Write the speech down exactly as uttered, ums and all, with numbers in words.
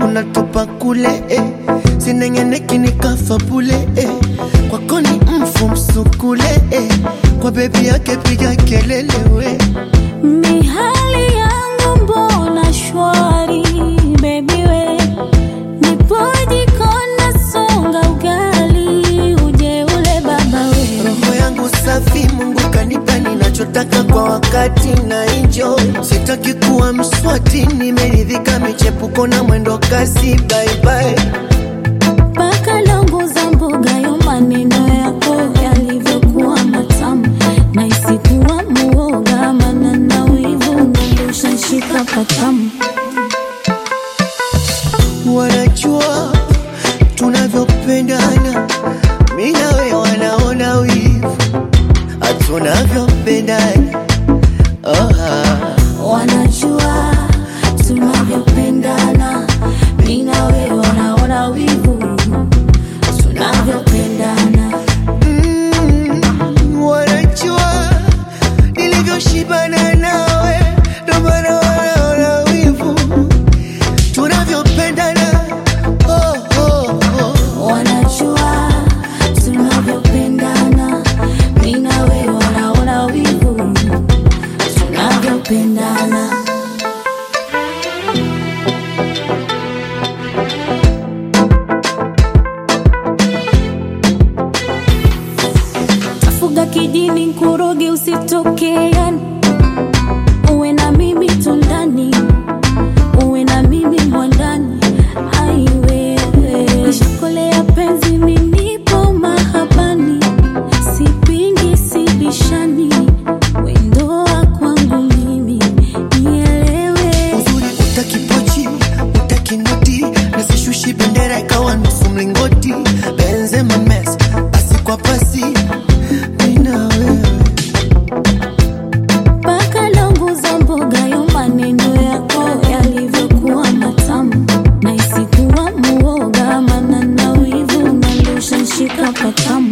unatupa kule eh. Sinengeneki nikafa bule eh. Kwa koni mfu msukule eh. Kwa baby yake piga kelele we. Mihali yangu mbona shwari baby we. Nipoji kona songa ugali uje ule baba we. Roho yangu safi Mungu kanipa ninachotaka kwa wakati na enjoy. Sitaki kuwa mswati nimeridhika michepuko na mwendo kasi bye bye. Paka longo za mboga yo maneno yako yalivyokuwa matamu. Na isikuwa muoga mana na wivu nandusha shika patamu. Wanajua tunavyopendana mimi na wewe wanaona wivu tunavyopendana oh, ah. Wanajua tunavyopendana mimi na wewe wanaona wivu tunavyopendana. Mm, wanajua nilivyoshibana nawe ndo maana wanaona wivu tunavyopendana oh, oh, oh. Wanajua tunavyopendana mimi na wewe wanaona wivu tunavyopendana. Tafuga kidini nkuroge usitoke yani. Uwe na mimi tundani, uwe na mimi mwandani. Ai wewe nishakole ya penzi minipo mahabani. Sipingi sibishani wendoa kwangu mimi nielewe. Uzuri utaki pochi, utaki noti. Nasishushi bendera ikawa nusu mlingoti. Benzema Messi, pasi kwa pasi mimi na wewe. Paka longo za mboga yo maneno yako yalivyokuwa matamu. Na isikuwa muoga mana na wivu nandusha shika patamu.